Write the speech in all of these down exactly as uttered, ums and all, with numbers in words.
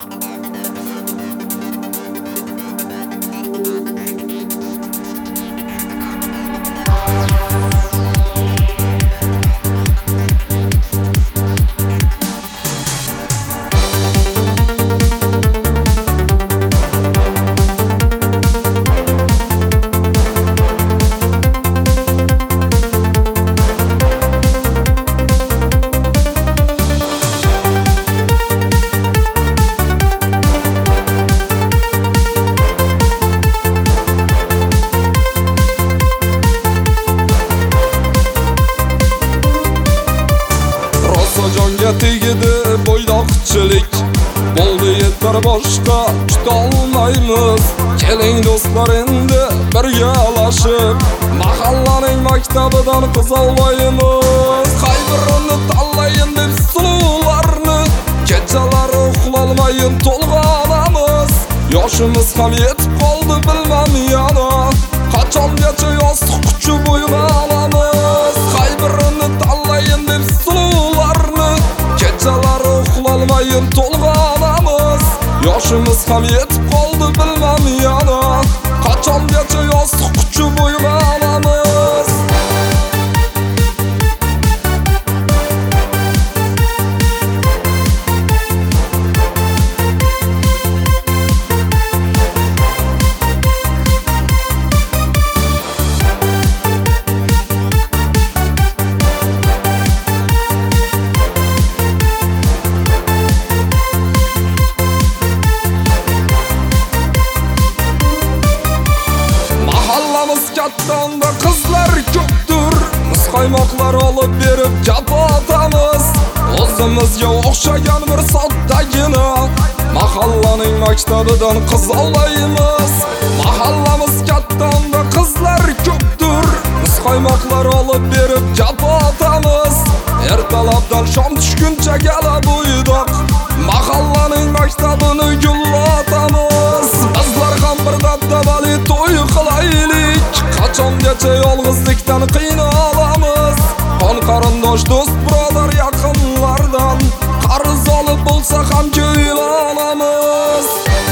Jonga tegidi bo'ydoqchilik bo'ldi yetar boshqa tutolmaymiz. Keling do'stlar endi birgalashib mahallaning maktabidan qiz olmaymiz. Qaybirini tanlayin deb suluvlarni kechalari uxlolmayin to'lg'anamiz. Yoshimiz ham yetib qoldi bilmam yana qachongacha yostiq quchib uyg'onamiz. Qaybirini tanlayin deb suluvlarni kechalari uxlolmayin to'lg'anamiz. Yoshimiz ham yetib qoldi bilmam yana qachongacha yostiq quchib uyg'onamiz. Kattanda qizlar ko'pdir, muzqaymoqlar olib berib kapatamiz. O'zimizga o'xshagan bir soddagina mahallaning maktabidan qiz olaymiz. Mahallamiz kattanda qizlar ko'pdir, muzqaymoqlar olib berib kapatamiz. Ertalabdan shom tushguncha gala bo'ydoq mahallaning maktabini gullatamiz. Bizlar ham bir dabdabali to'y qilaylik, qachongacha yolg'izlikdan qiynalamiz. Qon qarindosh do'st birodar yaqinlardan qarz olib bo'lsa ham ko'ylanamiz.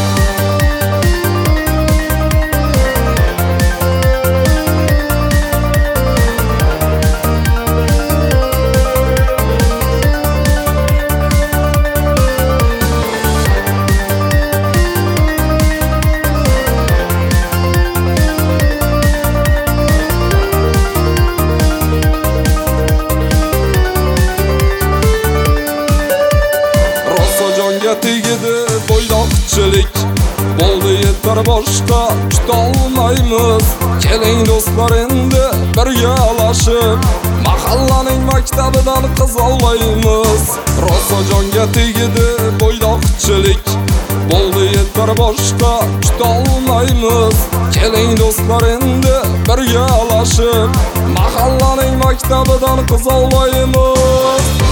Jonga tegidi bo'ydoqchilik bo'ldi yetar boshqa tutolmaymiz. Keling do'stlar endi birgalashib mahallaning maktabidan qiz olaymiz. Rosa jonga tegidi bo'ydoqchilik bo'ldi yetar boshqa tutolmaymiz. Keling do'stlar endi birgalashib mahallaning maktabidan qiz olaymiz.